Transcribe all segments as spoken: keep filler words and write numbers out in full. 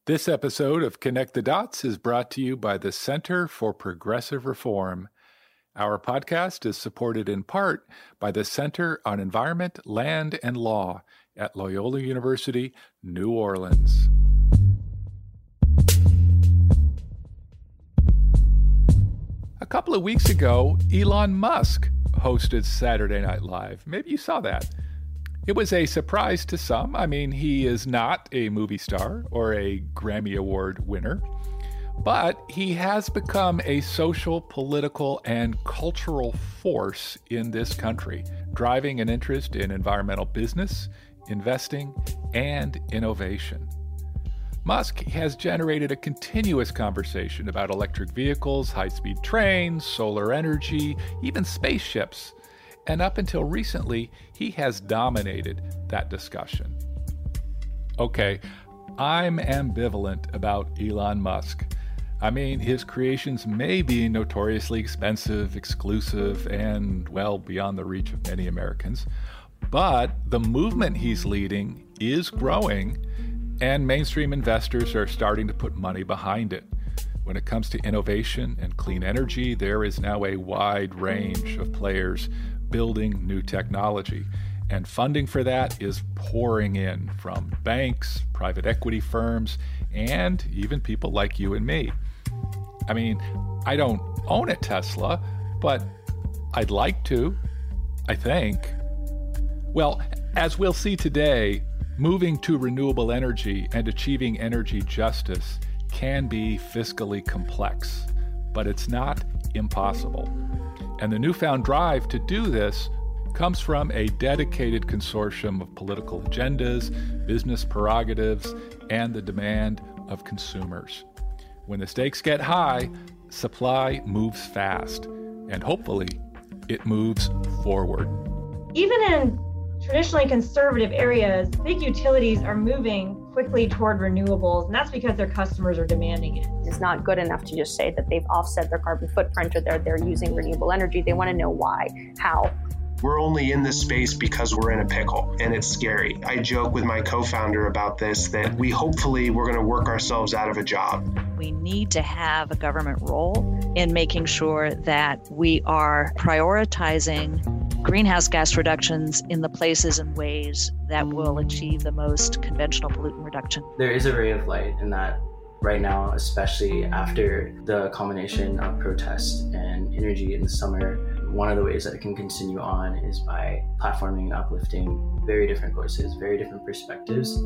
This episode of Connect the Dots is brought to you by the Center for Progressive Reform. Our podcast is supported in part by the Center on Environment, Land, and Law at Loyola University, New Orleans. A couple of weeks ago, Elon Musk hosted Saturday Night Live. Maybe you saw that. It was a surprise to some. I mean, he is not a movie star or a Grammy Award winner, but he has become a social, political, and cultural force in this country, driving an interest in environmental business, investing, and innovation. Musk has generated a continuous conversation about electric vehicles, high-speed trains, solar energy, even spaceships. And up until recently, he has dominated that discussion. Okay, I'm ambivalent about Elon Musk. I mean, his creations may be notoriously expensive, exclusive, and, well, beyond the reach of many Americans. But the movement he's leading is growing, and mainstream investors are starting to put money behind it. When it comes to innovation and clean energy, there is now a wide range of players building new technology, and funding for that is pouring in from banks, private equity firms, and even people like you and me. I mean, I don't own a Tesla, but I'd like to, I think. Well, as we'll see today, moving to renewable energy and achieving energy justice can be fiscally complex, but it's not impossible. And the newfound drive to do this comes from a dedicated consortium of political agendas, business prerogatives, and the demand of consumers. When the stakes get high, supply moves fast, and hopefully it moves forward. Even in traditionally conservative areas, big utilities are moving quickly toward renewables, and that's because their customers are demanding it. It's not good enough to just say that they've offset their carbon footprint or they're, they're using renewable energy. They want to know why, how. We're only in this space because we're in a pickle, and it's scary. I joke with my co-founder about this, that we hopefully we're going to work ourselves out of a job. We need to have a government role in making sure that we are prioritizing greenhouse gas reductions in the places and ways that will achieve the most conventional pollutant reduction. There is a ray of light in that right now, especially after the culmination of protests and energy in the summer. One of the ways that it can continue on is by platforming and uplifting very different voices, very different perspectives.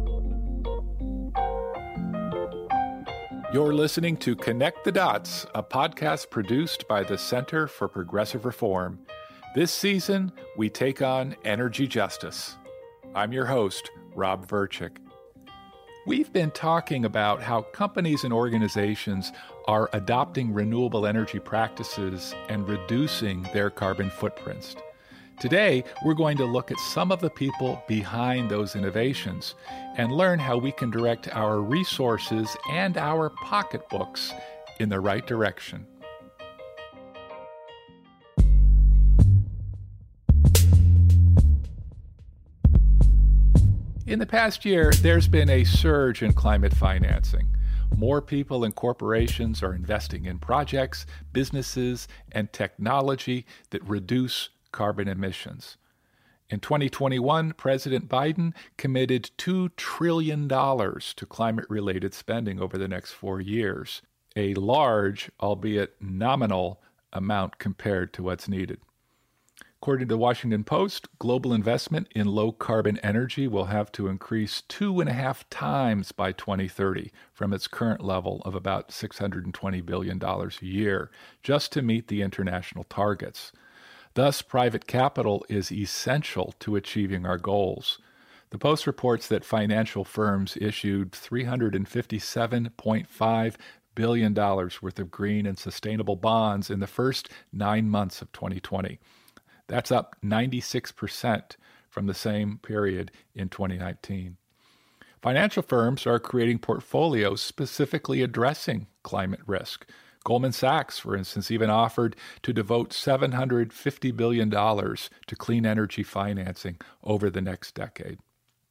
You're listening to Connect the Dots, a podcast produced by the Center for Progressive Reform. This season, we take on energy justice. I'm your host, Rob Verchick. We've been talking about how companies and organizations are adopting renewable energy practices and reducing their carbon footprints. Today, we're going to look at some of the people behind those innovations and learn how we can direct our resources and our pocketbooks in the right direction. In the past year, there's been a surge in climate financing. More people and corporations are investing in projects, businesses, and technology that reduce carbon emissions. In twenty twenty-one, President Biden committed two trillion dollars to climate-related spending over the next four years, a large, albeit nominal, amount compared to what's needed. According to the Washington Post, global investment in low-carbon energy will have to increase two and a half times by twenty thirty from its current level of about six hundred twenty billion dollars a year, just to meet the international targets. Thus, private capital is essential to achieving our goals. The Post reports that financial firms issued three hundred fifty-seven point five billion dollars worth of green and sustainable bonds in the first nine months of twenty twenty. That's up ninety-six percent from the same period in twenty nineteen. Financial firms are creating portfolios specifically addressing climate risk. Goldman Sachs, for instance, even offered to devote seven hundred fifty billion dollars to clean energy financing over the next decade.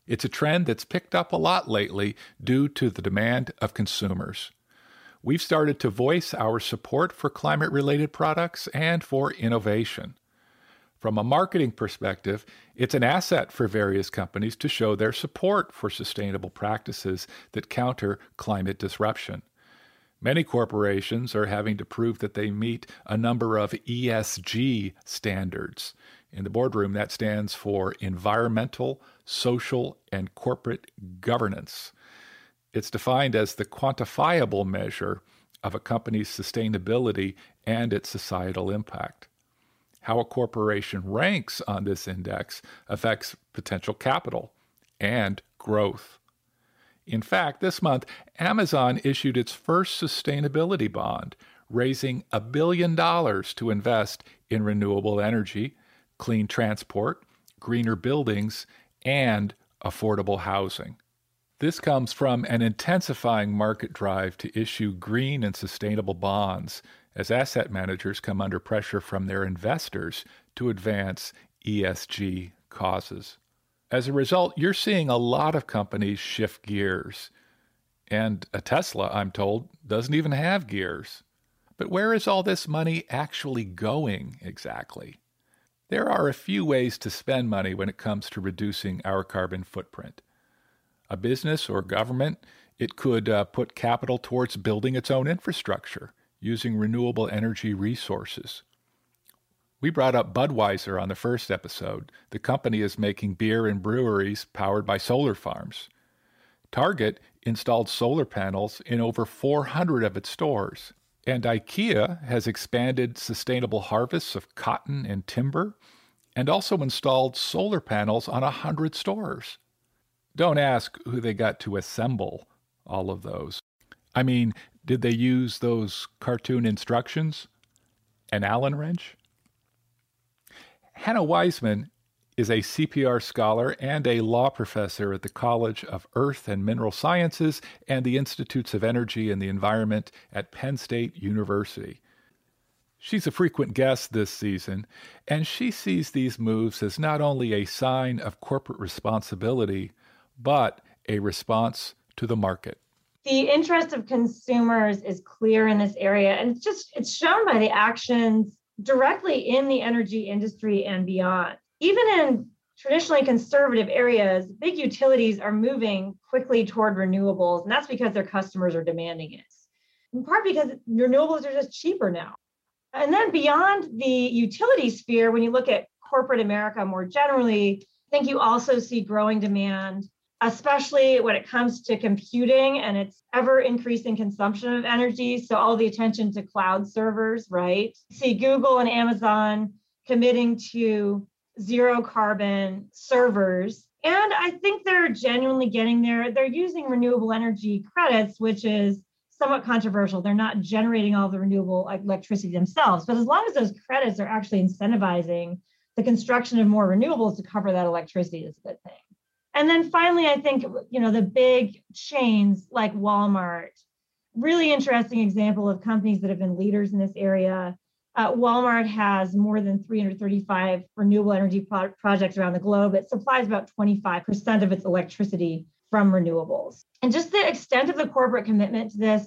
It's a trend that's picked up a lot lately due to the demand of consumers. We've started to voice our support for climate-related products and for innovation. From a marketing perspective, it's an asset for various companies to show their support for sustainable practices that counter climate disruption. Many corporations are having to prove that they meet a number of E S G standards. In the boardroom, that stands for environmental, social, and corporate governance. It's defined as the quantifiable measure of a company's sustainability and its societal impact. How a corporation ranks on this index affects potential capital and growth. In fact, this month, Amazon issued its first sustainability bond, raising a billion dollars to invest in renewable energy, clean transport, greener buildings, and affordable housing. This comes from an intensifying market drive to issue green and sustainable bonds as asset managers come under pressure from their investors to advance E S G causes. As a result, you're seeing a lot of companies shift gears. And a Tesla, I'm told, doesn't even have gears. But where is all this money actually going exactly? There are a few ways to spend money when it comes to reducing our carbon footprint. A business or government, it could uh, put capital towards building its own infrastructure, using renewable energy resources. We brought up Budweiser on the first episode. The company is making beer in breweries powered by solar farms. Target installed solar panels in over four hundred of its stores. And IKEA has expanded sustainable harvests of cotton and timber and also installed solar panels on one hundred stores. Don't ask who they got to assemble all of those. I mean, did they use those cartoon instructions? An Allen wrench? Hannah Wiseman is a C P R scholar and a law professor at the College of Earth and Mineral Sciences and the Institutes of Energy and the Environment at Penn State University. She's a frequent guest this season, and she sees these moves as not only a sign of corporate responsibility, but a response to the market. The interest of consumers is clear in this area, and it's just it's shown by the actions directly in the energy industry and beyond. Even in traditionally conservative areas, big utilities are moving quickly toward renewables, and that's because their customers are demanding it. In part because renewables are just cheaper now. And then beyond the utility sphere, when you look at corporate America more generally, I think you also see growing demand, especially when it comes to computing and its ever increasing consumption of energy. So all the attention to cloud servers, right? See Google and Amazon committing to zero carbon servers. And I think they're genuinely getting there. They're using renewable energy credits, which is somewhat controversial. They're not generating all the renewable electricity themselves, but as long as those credits are actually incentivizing the construction of more renewables to cover that electricity, is a good thing. And then finally, I think, you know, the big chains like Walmart, really interesting example of companies that have been leaders in this area. Uh, Walmart has more than three hundred thirty-five renewable energy pro- projects around the globe. It supplies about twenty-five percent of its electricity from renewables. And just the extent of the corporate commitment to this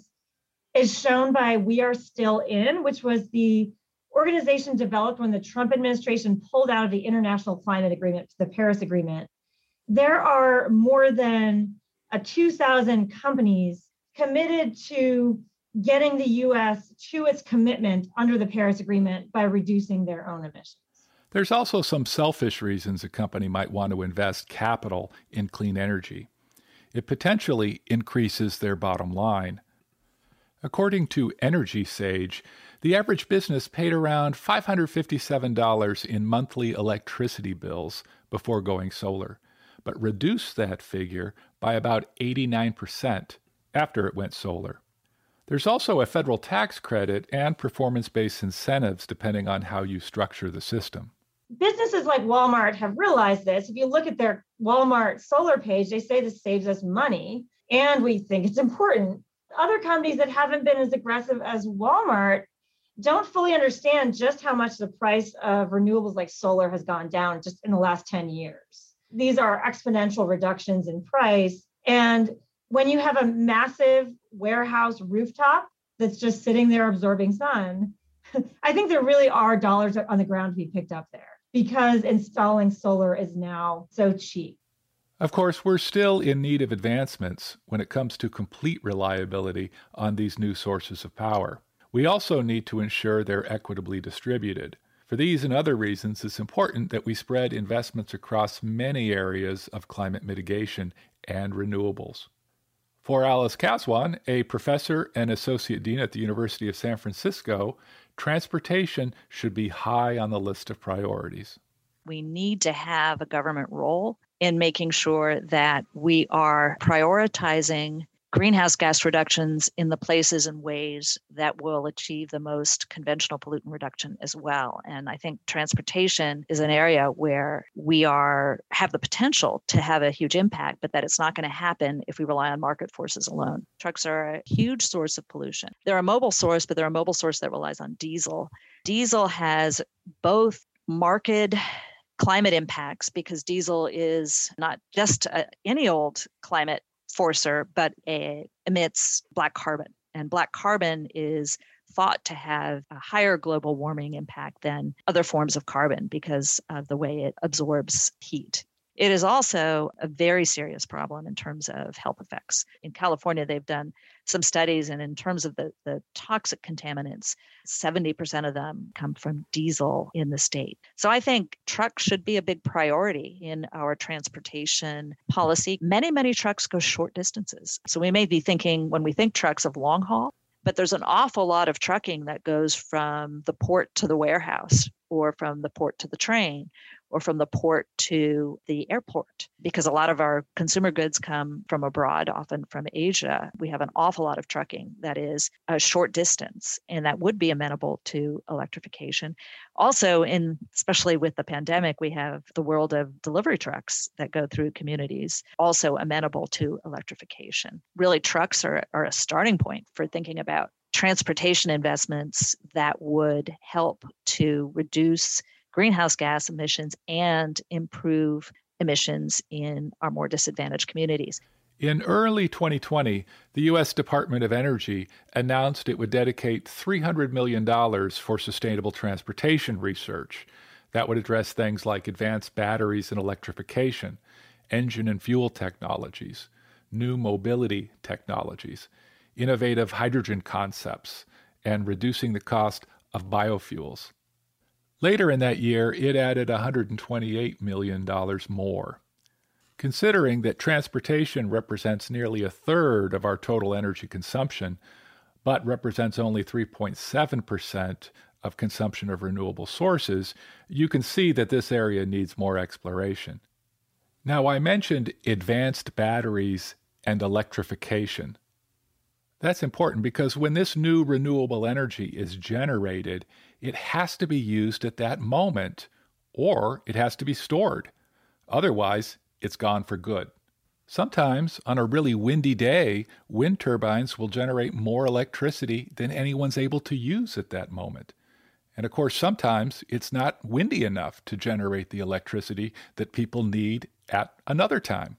is shown by We Are Still In, which was the organization developed when the Trump administration pulled out of the International Climate Agreement, the Paris Agreement. There are more than uh, two thousand companies committed to getting the U S to its commitment under the Paris Agreement by reducing their own emissions. There's also some selfish reasons a company might want to invest capital in clean energy. It potentially increases their bottom line. According to Energy Sage, the average business paid around five hundred fifty-seven dollars in monthly electricity bills before going solar, but reduced that figure by about eighty-nine percent after it went solar. There's also a federal tax credit and performance-based incentives depending on how you structure the system. Businesses like Walmart have realized this. If you look at their Walmart solar page, they say this saves us money, and we think it's important. Other companies that haven't been as aggressive as Walmart don't fully understand just how much the price of renewables like solar has gone down just in the last ten years. these are exponential reductions in price. And when you have a massive warehouse rooftop that's just sitting there absorbing sun, I think there really are dollars on the ground to be picked up there because installing solar is now so cheap. Of course, we're still in need of advancements when it comes to complete reliability on these new sources of power. We also need to ensure they're equitably distributed. For these and other reasons, it's important that we spread investments across many areas of climate mitigation and renewables. For Alice Kaswan, a professor and associate dean at the University of San Francisco, transportation should be high on the list of priorities. We need to have a government role in making sure that we are prioritizing greenhouse gas reductions in the places and ways that will achieve the most conventional pollutant reduction as well. And I think transportation is an area where we are have the potential to have a huge impact, but that it's not going to happen if we rely on market forces alone. Trucks are a huge source of pollution. They're a mobile source, but they're a mobile source that relies on diesel. Diesel has both market climate impacts because diesel is not just a, any old climate forcer, but a, emits black carbon. And black carbon is thought to have a higher global warming impact than other forms of carbon because of the way it absorbs heat. It is also a very serious problem in terms of health effects. In California, they've done some studies, and in terms of the, the toxic contaminants, seventy percent of them come from diesel in the state. So I think trucks should be a big priority in our transportation policy. Many, many trucks go short distances. So we may be thinking, when we think trucks, of long haul, but there's an awful lot of trucking that goes from the port to the warehouse, or from the port to the train, or from the port to the airport, because a lot of our consumer goods come from abroad, often from Asia. We have an awful lot of trucking that is a short distance, and that would be amenable to electrification. Also, in especially with the pandemic, we have the world of delivery trucks that go through communities, also amenable to electrification. Really, trucks are, are a starting point for thinking about transportation investments that would help to reduce greenhouse gas emissions and improve emissions in our more disadvantaged communities. In early twenty twenty, the U S Department of Energy announced it would dedicate three hundred million dollars for sustainable transportation research. That would address things like advanced batteries and electrification, engine and fuel technologies, new mobility technologies, innovative hydrogen concepts, and reducing the cost of biofuels. Later in that year, it added one hundred twenty-eight million dollars more. Considering that transportation represents nearly a third of our total energy consumption, but represents only three point seven percent of consumption of renewable sources, you can see that this area needs more exploration. Now, I mentioned advanced batteries and electrification. That's important because when this new renewable energy is generated, it has to be used at that moment, or it has to be stored. Otherwise, it's gone for good. Sometimes, on a really windy day, wind turbines will generate more electricity than anyone's able to use at that moment. And of course, sometimes it's not windy enough to generate the electricity that people need at another time.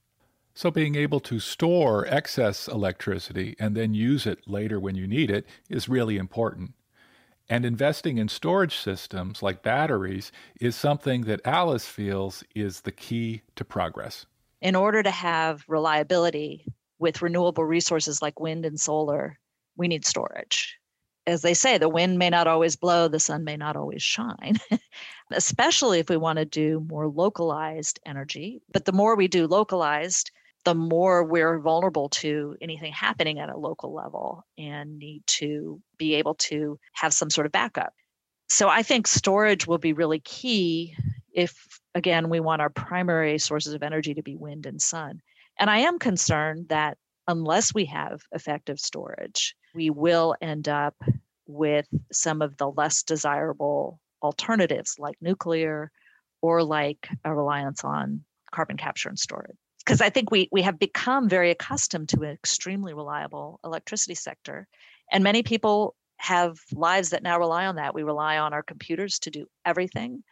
So being able to store excess electricity and then use it later when you need it is really important. And investing in storage systems like batteries is something that Alice feels is the key to progress. In order to have reliability with renewable resources like wind and solar, we need storage. As they say, the wind may not always blow, the sun may not always shine, especially if we want to do more localized energy. But the more we do localized, the more we're vulnerable to anything happening at a local level and need to be able to have some sort of backup. So I think storage will be really key if, again, we want our primary sources of energy to be wind and sun. And I am concerned that unless we have effective storage, we will end up with some of the less desirable alternatives like nuclear or like a reliance on carbon capture and storage. Because I think we we have become very accustomed to an extremely reliable electricity sector. And many people have lives that now rely on that. We rely on our computers to do everything.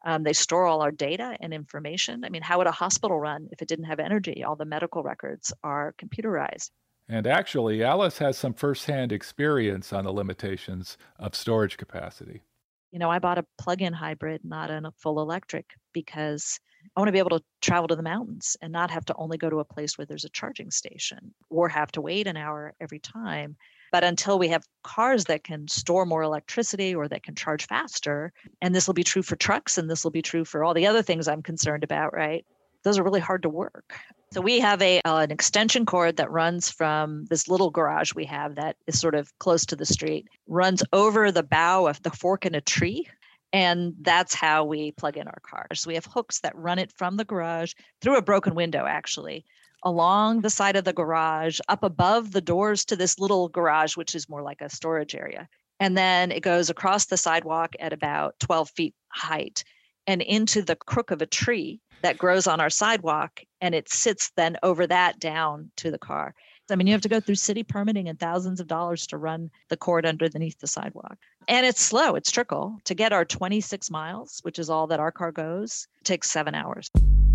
Um, they store all our data and information. I mean, how would a hospital run if it didn't have energy? All the medical records are computerized. And actually, Alice has some firsthand experience on the limitations of storage capacity. You know, I bought a plug-in hybrid, not a full electric, because I want to be able to travel to the mountains and not have to only go to a place where there's a charging station or have to wait an hour every time. But until we have cars that can store more electricity or that can charge faster, and this will be true for trucks and this will be true for all the other things I'm concerned about, right? Those are really hard to work. So we have a uh, an extension cord that runs from this little garage we have that is sort of close to the street, runs over the bough of the fork in a tree. And that's how we plug in our cars. So we have hooks that run it from the garage through a broken window, actually, along the side of the garage, up above the doors to this little garage, which is more like a storage area. And then it goes across the sidewalk at about twelve feet height and into the crook of a tree that grows on our sidewalk. And it sits then over that down to the car. I mean, you have to go through city permitting and thousands of dollars to run the cord underneath the sidewalk. And it's slow, it's trickle. To get our twenty-six miles, which is all that our car goes, takes seven hours.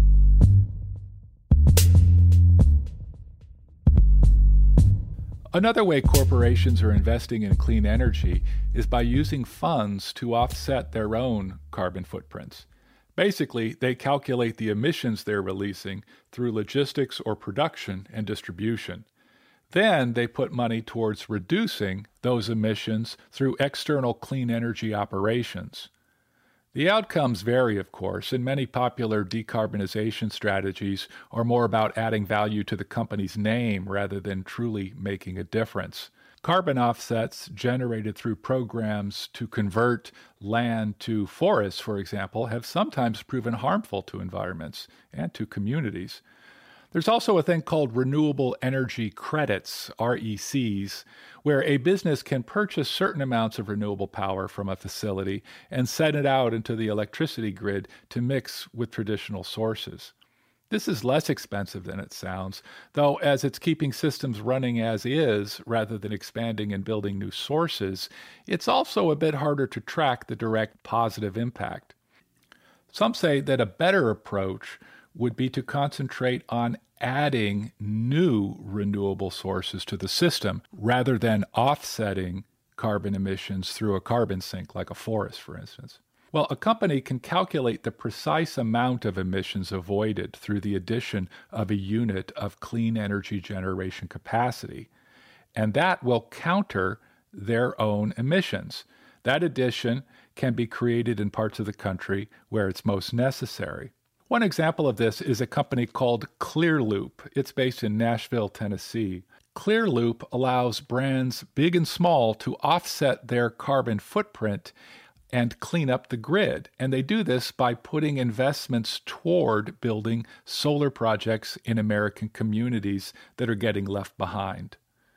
Another way corporations are investing in clean energy is by using funds to offset their own carbon footprints. Basically, they calculate the emissions they're releasing through logistics or production and distribution. Then they put money towards reducing those emissions through external clean energy operations. The outcomes vary, of course, and many popular decarbonization strategies are more about adding value to the company's name rather than truly making a difference. Carbon offsets generated through programs to convert land to forests, for example, have sometimes proven harmful to environments and to communities. There's also a thing called renewable energy credits, R E Cs, where a business can purchase certain amounts of renewable power from a facility and send it out into the electricity grid to mix with traditional sources. This is less expensive than it sounds, though as it's keeping systems running as is rather than expanding and building new sources, it's also a bit harder to track the direct positive impact. Some say that a better approach would be to concentrate on adding new renewable sources to the system rather than offsetting carbon emissions through a carbon sink, like a forest, for instance. Well, a company can calculate the precise amount of emissions avoided through the addition of a unit of clean energy generation capacity, and that will counter their own emissions. That addition can be created in parts of the country where it's most necessary. One example of this is a company called Clearloop. It's based in Nashville, Tennessee. Clearloop allows brands big and small to offset their carbon footprint and clean up the grid. And they do this by putting investments toward building solar projects in American communities that are getting left behind.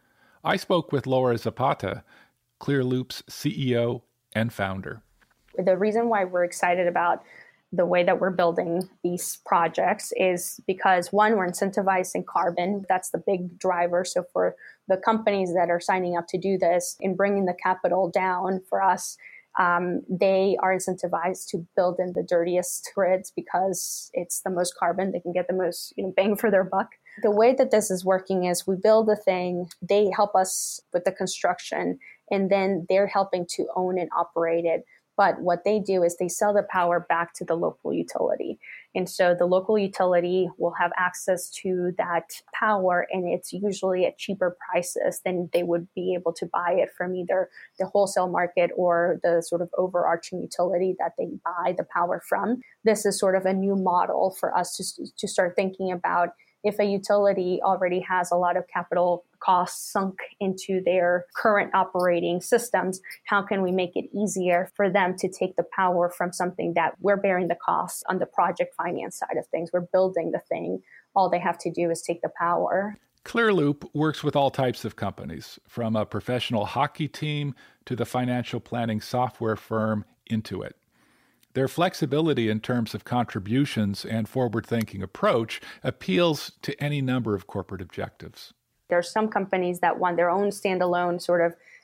I spoke with Laura Zapata, Clearloop's C E O and founder. The reason why we're excited about the way that we're building these projects is because, one, we're incentivizing carbon. That's the big driver. So for the companies that are signing up to do this and bringing the capital down for us, Um, they are incentivized to build in the dirtiest grids because it's the most carbon. They can get the most, you know, bang for their buck. The way that this is working is we build a thing, they help us with the construction, and then they're helping to own and operate it. But what they do is they sell the power back to the local utility. And so the local utility will have access to that power, and it's usually at cheaper prices than they would be able to buy it from either the wholesale market or the sort of overarching utility that they buy the power from. This is sort of a new model for us to, to start thinking about. If a utility already has a lot of capital costs sunk into their current operating systems, how can we make it easier for them to take the power from something that we're bearing the costs on the project finance side of things? We're building the thing. All they have to do is take the power. Clearloop works with all types of companies, from a professional hockey team to the financial planning software firm Intuit. Their flexibility in terms of contributions and forward-thinking approach appeals to any number of corporate objectives. There are some companies that want their own standalone sort of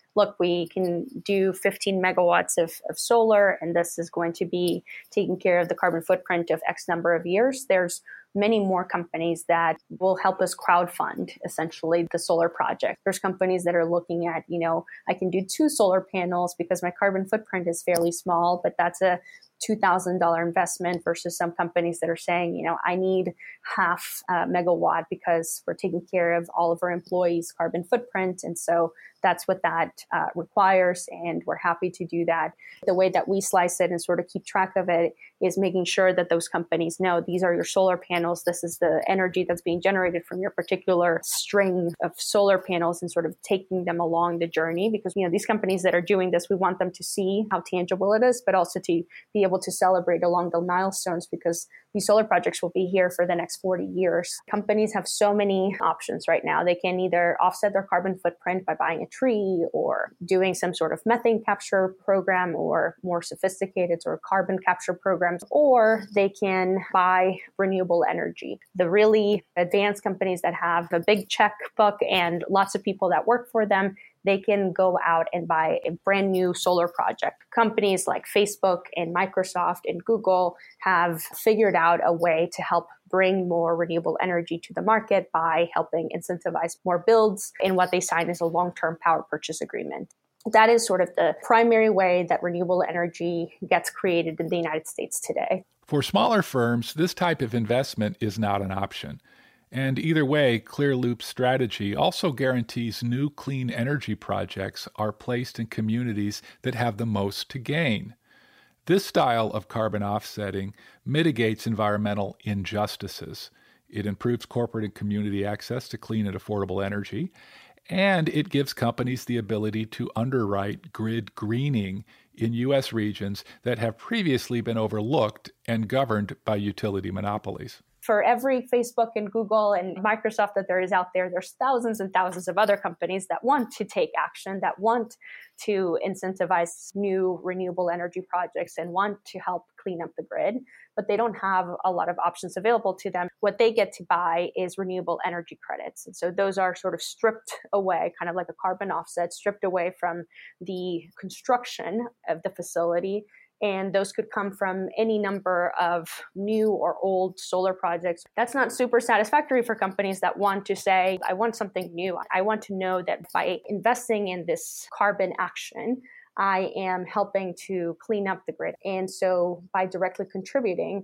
look, we can do fifteen megawatts of, of solar, and this is going to be taking care of the carbon footprint of X number of years. There's many more companies that will help us crowdfund essentially the solar project. There's companies that are looking at, you know, I can do two solar panels because my carbon footprint is fairly small, but that's a two thousand dollars investment versus some companies that are saying, you know, I need half a megawatt because we're taking care of all of our employees' carbon footprint. And so that's what that uh, requires. And we're happy to do that. The way that we slice it and sort of keep track of it is making sure that those companies know these are your solar panels. This is the energy that's being generated from your particular string of solar panels, and sort of taking them along the journey. Because, you know, these companies that are doing this, we want them to see how tangible it is, but also to be able to celebrate along the milestones, because these solar projects will be here for the next forty years. Companies have so many options right now. They can either offset their carbon footprint by buying a tree or doing some sort of methane capture program or more sophisticated sort of carbon capture programs, or they can buy renewable energy. The really advanced companies that have a big checkbook and lots of people that work for them, they can go out and buy a brand new solar project. Companies like Facebook and Microsoft and Google have figured out a way to help bring more renewable energy to the market by helping incentivize more builds in what they sign as a long-term power purchase agreement. That is sort of the primary way that renewable energy gets created in the United States today. For smaller firms, this type of investment is not an option. And either way, Clearloop's strategy also guarantees new clean energy projects are placed in communities that have the most to gain. This style of carbon offsetting mitigates environmental injustices. It improves corporate and community access to clean and affordable energy, and it gives companies the ability to underwrite grid greening in U S regions that have previously been overlooked and governed by utility monopolies. For every Facebook and Google and Microsoft that there is out there, there's thousands and thousands of other companies that want to take action, that want to incentivize new renewable energy projects and want to help clean up the grid, but they don't have a lot of options available to them. What they get to buy is renewable energy credits. And so those are sort of stripped away, kind of like a carbon offset, stripped away from the construction of the facility. And those could come from any number of new or old solar projects. That's not super satisfactory for companies that want to say, I want something new. I want to know that by investing in this carbon action, I am helping to clean up the grid. And so by directly contributing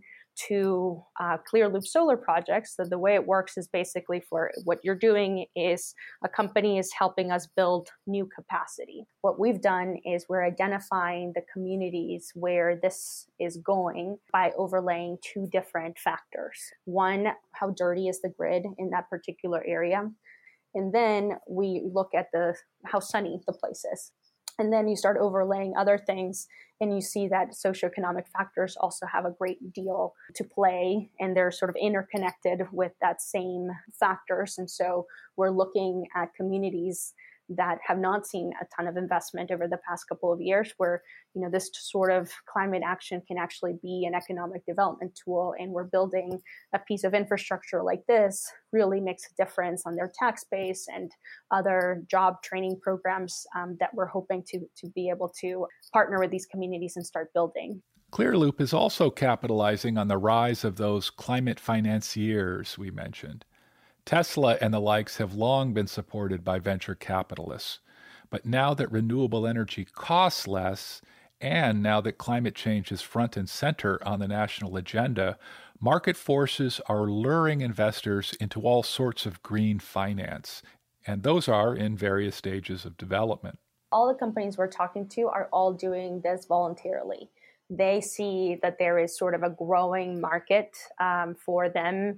to uh, Clearloop solar projects, so the way it works is basically for what you're doing is a company is helping us build new capacity. What we've done is we're identifying the communities where this is going by overlaying two different factors. One, how dirty is the grid in that particular area? And then we look at the how sunny the place is. And then you start overlaying other things, and you see that socioeconomic factors also have a great deal to play, and they're sort of interconnected with that same factors. And so we're looking at communities that have not seen a ton of investment over the past couple of years, where, you know, this sort of climate action can actually be an economic development tool. And we're building a piece of infrastructure like this really makes a difference on their tax base and other job training programs um, that we're hoping to, to be able to partner with these communities and start building. Clearloop is also capitalizing on the rise of those climate financiers we mentioned. Tesla and the likes have long been supported by venture capitalists. But now that renewable energy costs less, and now that climate change is front and center on the national agenda, market forces are luring investors into all sorts of green finance. And those are in various stages of development. All the companies we're talking to are all doing this voluntarily. They see that there is sort of a growing market um, for them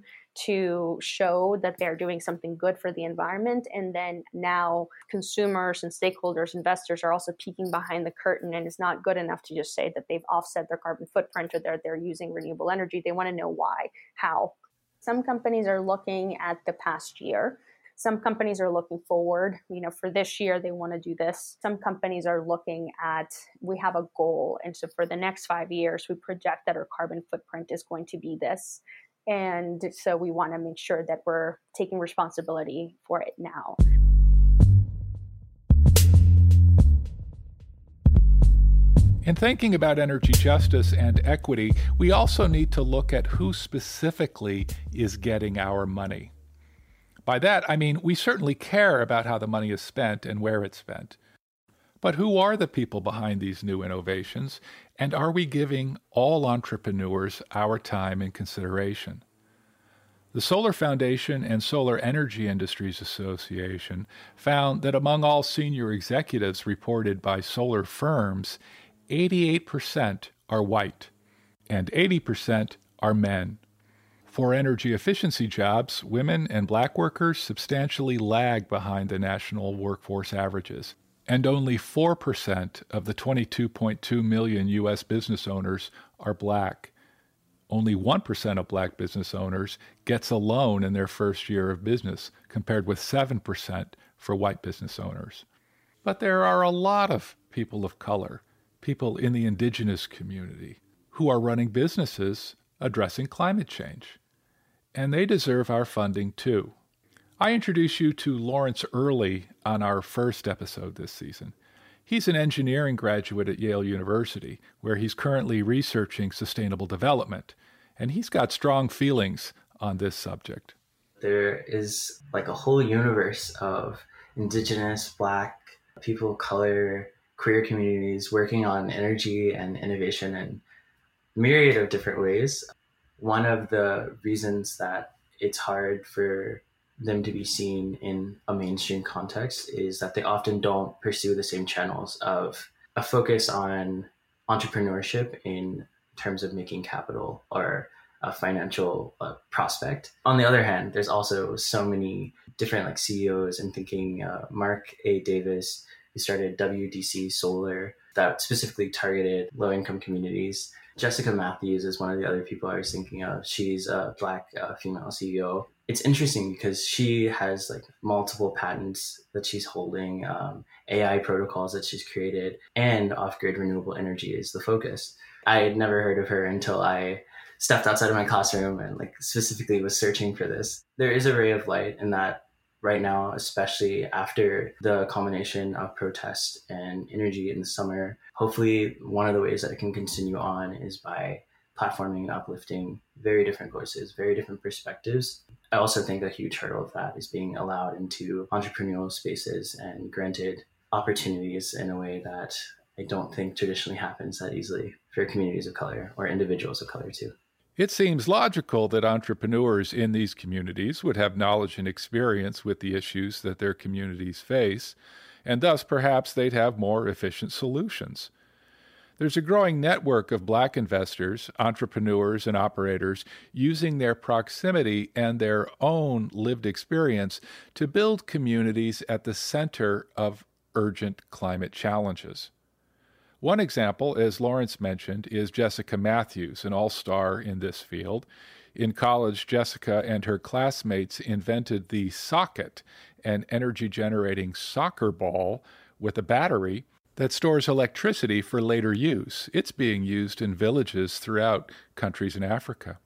to show that they're doing something good for the environment. And then now consumers and stakeholders, investors are also peeking behind the curtain, and it's not good enough to just say that they've offset their carbon footprint or they're, they're using renewable energy. They want to know why, how. Some companies are looking at the past year. Some companies are looking forward, you know, for this year, they want to do this. Some companies are looking at, we have a goal. And so for the next five years, we project that our carbon footprint is going to be this. And so we want to make sure that we're taking responsibility for it now. In thinking about energy justice and equity, we also need to look at who specifically is getting our money. By that, I mean we certainly care about how the money is spent and where it's spent. But who are the people behind these new innovations, and are we giving all entrepreneurs our time and consideration? The Solar Foundation and Solar Energy Industries Association found that among all senior executives reported by solar firms, eighty-eight percent are white, and eighty percent are men. For energy efficiency jobs, women and black workers substantially lag behind the national workforce averages, and only four percent of the twenty-two point two million U S business owners are black. Only one percent of black business owners gets a loan in their first year of business, compared with seven percent for white business owners. But there are a lot of people of color, people in the indigenous community, who are running businesses addressing climate change. And they deserve our funding too. I introduce you to Lawrence Early on our first episode this season. He's an engineering graduate at Yale University, where he's currently researching sustainable development, and he's got strong feelings on this subject. There is like a whole universe of indigenous, black, people of color, queer communities working on energy and innovation in a myriad of different ways. One of the reasons that it's hard for them to be seen in a mainstream context is that they often don't pursue the same channels of a focus on entrepreneurship in terms of making capital or a financial uh, prospect. On the other hand, there's also so many different like C E Os and thinking. uh, Mark A. Davis, who started W D C Solar, that specifically targeted low-income communities. Jessica Matthews is one of the other people I was thinking of. She's a black uh, female C E O. It's interesting because she has like multiple patents that she's holding, um, A I protocols that she's created, and off-grid renewable energy is the focus. I had never heard of her until I stepped outside of my classroom and like specifically was searching for this. There is a ray of light in that right now, especially after the culmination of protest and energy in the summer. Hopefully, one of the ways that it can continue on is by platforming and uplifting very different voices, very different perspectives. I also think a huge hurdle of that is being allowed into entrepreneurial spaces and granted opportunities in a way that I don't think traditionally happens that easily for communities of color or individuals of color too. It seems logical that entrepreneurs in these communities would have knowledge and experience with the issues that their communities face, and thus perhaps they'd have more efficient solutions. There's a growing network of black investors, entrepreneurs, and operators using their proximity and their own lived experience to build communities at the center of urgent climate challenges. One example, as Lawrence mentioned, is Jessica Matthews, an all-star in this field. In college, Jessica and her classmates invented the Socket, an energy-generating soccer ball with a battery that stores electricity for later use. It's being used in villages throughout countries in Africa.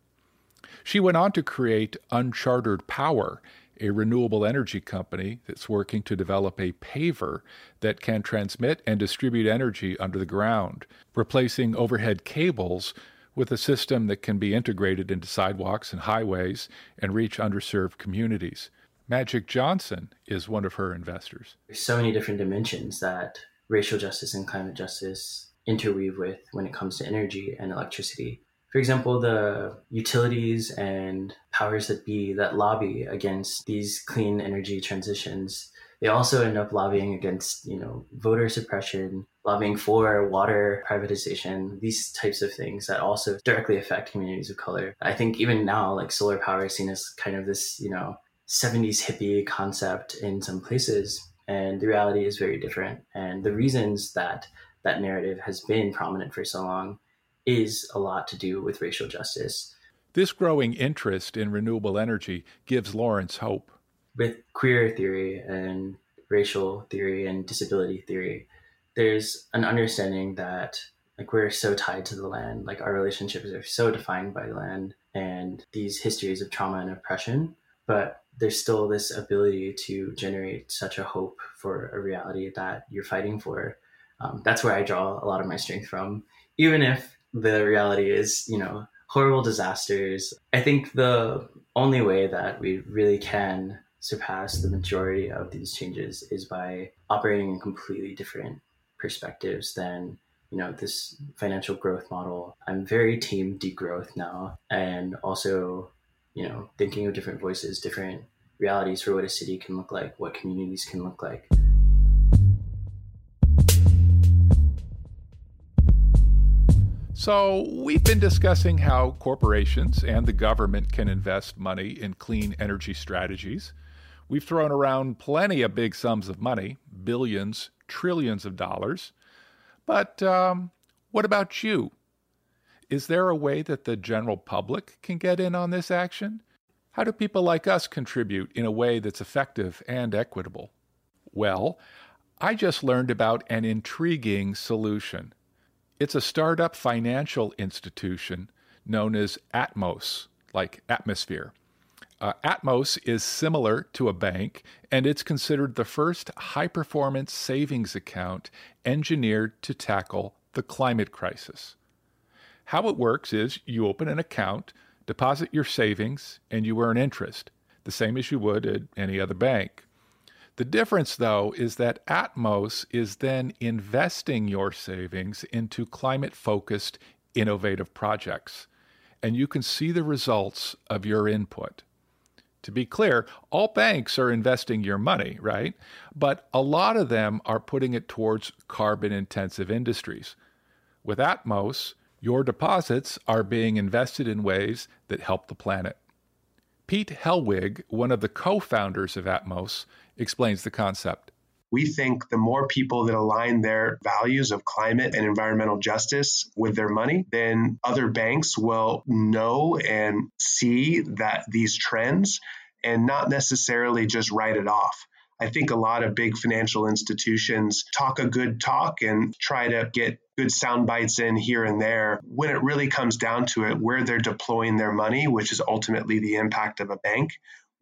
She went on to create Unchartered Power, a renewable energy company that's working to develop a paver that can transmit and distribute energy under the ground, replacing overhead cables with a system that can be integrated into sidewalks and highways and reach underserved communities. Magic Johnson is one of her investors. There's so many different dimensions that racial justice and climate justice interweave with when it comes to energy and electricity. For example, the utilities and powers that be that lobby against these clean energy transitions, they also end up lobbying against, you know, voter suppression, lobbying for water privatization, these types of things that also directly affect communities of color. I think even now, like solar power is seen as kind of this, you know, seventies hippie concept in some places, and the reality is very different. And the reasons that that narrative has been prominent for so long is a lot to do with racial justice. This growing interest in renewable energy gives Lawrence hope. With queer theory and racial theory and disability theory, there's an understanding that like we're so tied to the land, like our relationships are so defined by land and these histories of trauma and oppression, but there's still this ability to generate such a hope for a reality that you're fighting for. Um, that's where I draw a lot of my strength from, even if the reality is, you know, horrible disasters. I think the only way that we really can surpass the majority of these changes is by operating in completely different perspectives than, you know, this financial growth model. I'm very team degrowth now, and also, you know, thinking of different voices, different realities for what a city can look like, what communities can look like. So we've been discussing how corporations and the government can invest money in clean energy strategies. We've thrown around plenty of big sums of money, billions, trillions of dollars. But um, what about you? Is there a way that the general public can get in on this action? How do people like us contribute in a way that's effective and equitable? Well, I just learned about an intriguing solution. It's a startup financial institution known as Atmos, like atmosphere. Uh, Atmos is similar to a bank, and it's considered the first high-performance savings account engineered to tackle the climate crisis. How it works is you open an account, deposit your savings, and you earn interest, the same as you would at any other bank. The difference, though, is that Atmos is then investing your savings into climate-focused, innovative projects, and you can see the results of your input. To be clear, all banks are investing your money, right? But a lot of them are putting it towards carbon-intensive industries. With Atmos, your deposits are being invested in ways that help the planet. Pete Hellwig, one of the co-founders of Atmos, explains the concept. We think the more people that align their values of climate and environmental justice with their money, then other banks will know and see that these trends and not necessarily just write it off. I think a lot of big financial institutions talk a good talk and try to get good sound bites in here and there. When it really comes down to it, where they're deploying their money, which is ultimately the impact of a bank,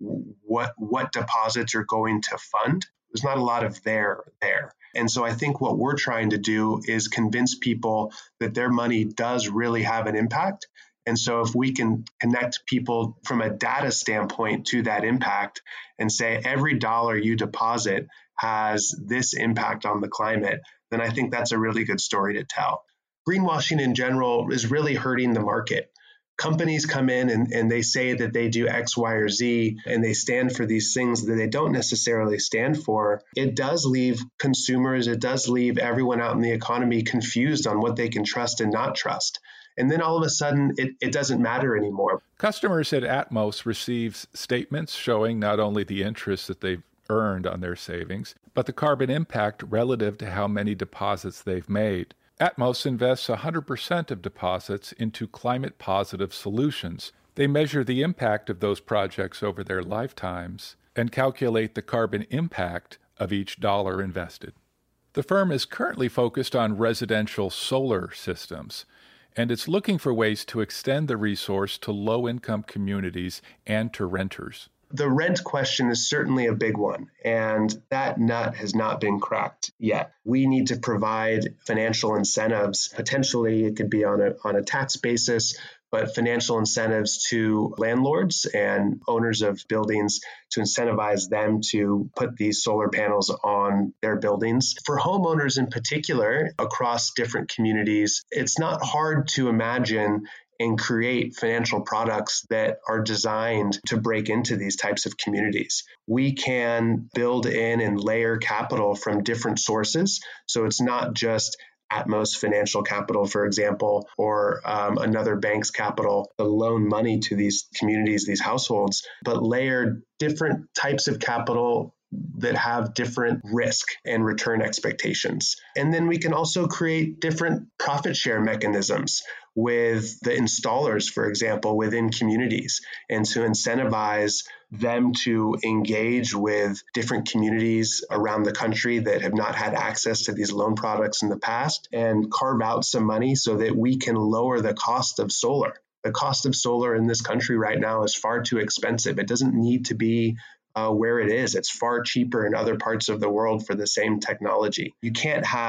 what what deposits are going to fund, there's not a lot of there there. And so I think what we're trying to do is convince people that their money does really have an impact. And so if we can connect people from a data standpoint to that impact and say every dollar you deposit has this impact on the climate, then I think that's a really good story to tell. Greenwashing in general is really hurting the market. Companies come in and, and they say that they do X, Y, or Z, and they stand for these things that they don't necessarily stand for. It does leave consumers, it does leave everyone out in the economy confused on what they can trust and not trust. And then all of a sudden, it, it doesn't matter anymore. Customers at Atmos receive statements showing not only the interest that they've earned on their savings, but the carbon impact relative to how many deposits they've made. Atmos invests one hundred percent of deposits into climate-positive solutions. They measure the impact of those projects over their lifetimes and calculate the carbon impact of each dollar invested. The firm is currently focused on residential solar systems, and it's looking for ways to extend the resource to low-income communities and to renters. The rent question is certainly a big one, and that nut has not been cracked yet. We need to provide financial incentives. Potentially, it could be on a on a tax basis, but financial incentives to landlords and owners of buildings to incentivize them to put these solar panels on their buildings. For homeowners in particular, across different communities, it's not hard to imagine and create financial products that are designed to break into these types of communities. We can build in and layer capital from different sources. So it's not just Atmos Financial Capital, for example, or um, another bank's capital to loan money to these communities, these households, but layer different types of capital that have different risk and return expectations. And then we can also create different profit share mechanisms with the installers, for example, within communities, and to incentivize them to engage with different communities around the country that have not had access to these loan products in the past, and carve out some money so that we can lower the cost of solar. The cost of solar in this country right now is far too expensive. It doesn't need to be Uh, where it is. It's far cheaper in other parts of the world for the same technology. You can't have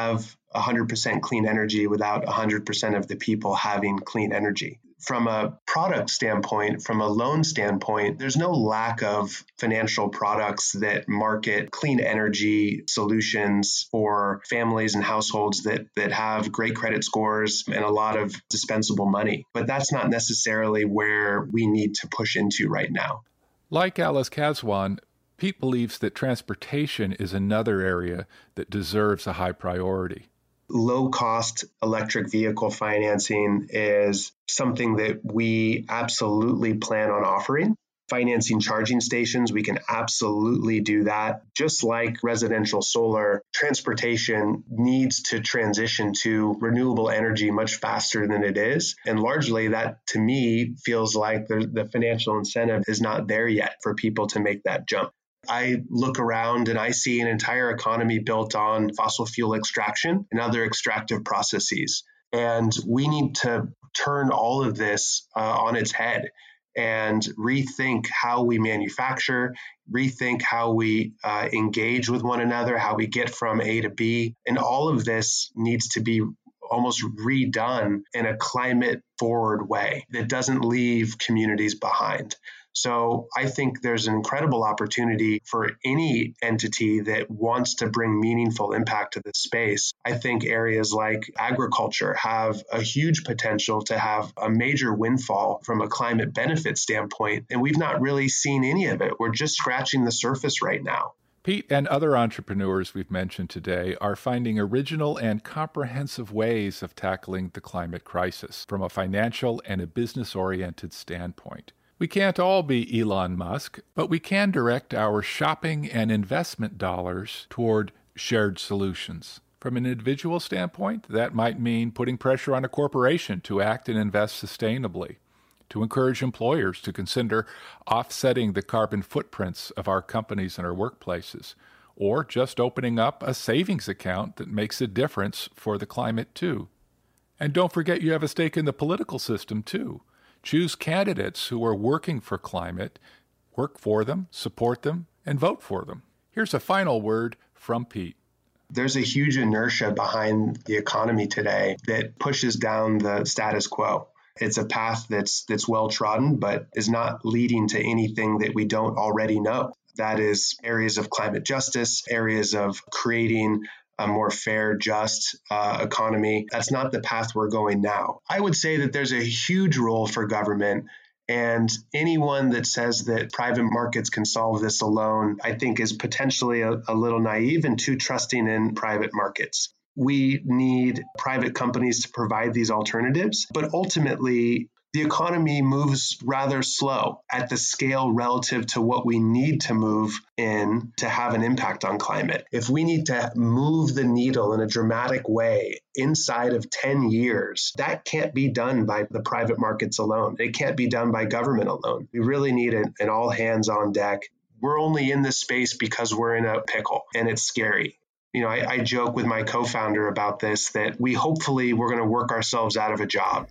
one hundred percent clean energy without one hundred percent of the people having clean energy. From a product standpoint, from a loan standpoint, there's no lack of financial products that market clean energy solutions for families and households that, that have great credit scores and a lot of dispensable money. But that's not necessarily where we need to push into right now. Like Alice Kazwan, Pete believes that transportation is another area that deserves a high priority. Low-cost electric vehicle financing is something that we absolutely plan on offering. Financing charging stations, we can absolutely do that. Just like residential solar, transportation needs to transition to renewable energy much faster than it is. And largely that, to me, feels like the, the financial incentive is not there yet for people to make that jump. I look around and I see an entire economy built on fossil fuel extraction and other extractive processes. And we need to turn all of this uh, on its head and rethink how we manufacture, rethink how we uh, engage with one another, how we get from A to B. And all of this needs to be almost redone in a climate forward way that doesn't leave communities behind. So I think there's an incredible opportunity for any entity that wants to bring meaningful impact to this space. I think areas like agriculture have a huge potential to have a major windfall from a climate benefit standpoint, and we've not really seen any of it. We're just scratching the surface right now. Pete and other entrepreneurs we've mentioned today are finding original and comprehensive ways of tackling the climate crisis from a financial and a business-oriented standpoint. We can't all be Elon Musk, but we can direct our shopping and investment dollars toward shared solutions. From an individual standpoint, that might mean putting pressure on a corporation to act and invest sustainably, to encourage employers to consider offsetting the carbon footprints of our companies and our workplaces, or just opening up a savings account that makes a difference for the climate too. And don't forget you have a stake in the political system too. Choose candidates who are working for climate, work for them, support them, and vote for them. Here's a final word from Pete. There's a huge inertia behind the economy today that pushes down the status quo. It's a path that's that's well trodden, but is not leading to anything that we don't already know. That is areas of climate justice, areas of creating a more fair, just uh, economy. That's not the path we're going now. I would say that there's a huge role for government, and anyone that says that private markets can solve this alone, I think is potentially a, a little naive and too trusting in private markets. We need private companies to provide these alternatives, but ultimately, the economy moves rather slow at the scale relative to what we need to move in to have an impact on climate. If we need to move the needle in a dramatic way inside of ten years, that can't be done by the private markets alone. It can't be done by government alone. We really need an, an all hands on deck. We're only in this space because we're in a pickle and it's scary. You know, I, I joke with my co-founder about this, that we hopefully we're going to work ourselves out of a job.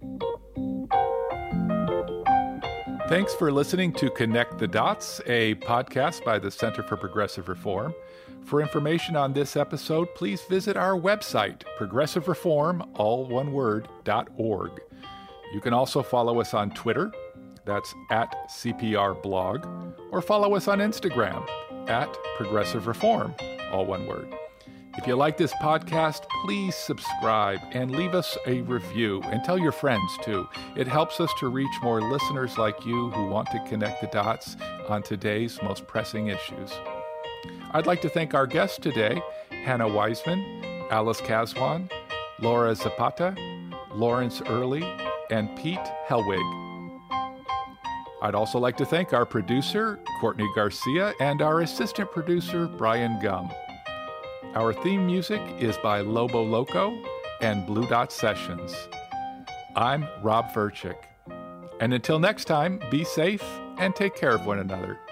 Thanks for listening to Connect the Dots, a podcast by the Center for Progressive Reform. For information on this episode, please visit our website, progressive reform, all one word, dot org. You can also follow us on Twitter, that's at C P R blog, or follow us on Instagram, at Progressive Reform, all one word. If you like this podcast, please subscribe and leave us a review, and tell your friends too. It helps us to reach more listeners like you who want to connect the dots on today's most pressing issues. I'd like to thank our guests today, Hannah Wiseman, Alice Kazwan, Laura Zapata, Lawrence Early, and Pete Hellwig. I'd also like to thank our producer, Courtney Garcia, and our assistant producer, Brian Gum. Our theme music is by Lobo Loco and Blue Dot Sessions. I'm Rob Verchick. And until next time, be safe and take care of one another.